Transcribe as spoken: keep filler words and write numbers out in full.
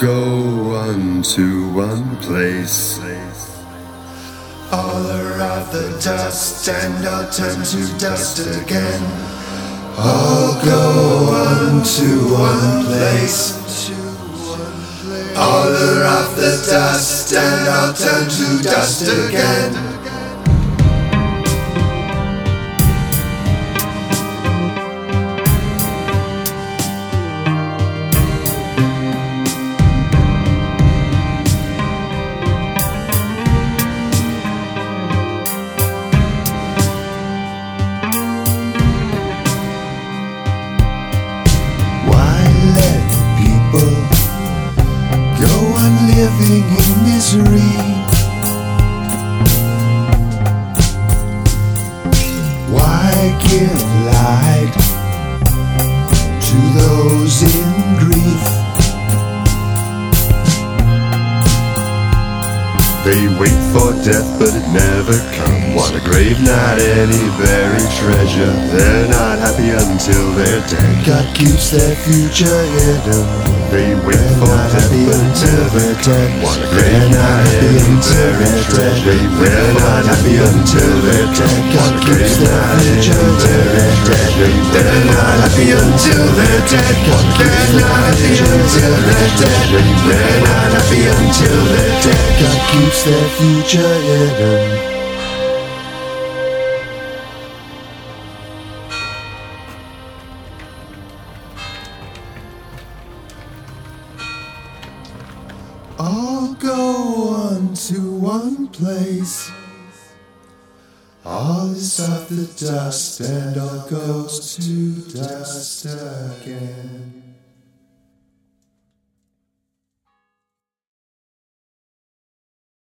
go unto one place. All are of the dust, and I'll turn to dust again. All go unto one place. All are of the dust, and I'll turn to dust again. Living in misery, why give light to those in grief? They wait for death, but it never comes. Want a grave, not any buried treasure. They're not happy until they're dead. God keeps their future hidden. They wait for death, but until they're dead. Want a grave, not any buried treasure. They're not happy until they're dead. Want a grave, not any buried treasure. They're not happy until they're dead. They're not happy until they're dead. They're not happy until they're dead. God keeps their future hidden. All go unto one place. All is of the dust, and all goes to dust again.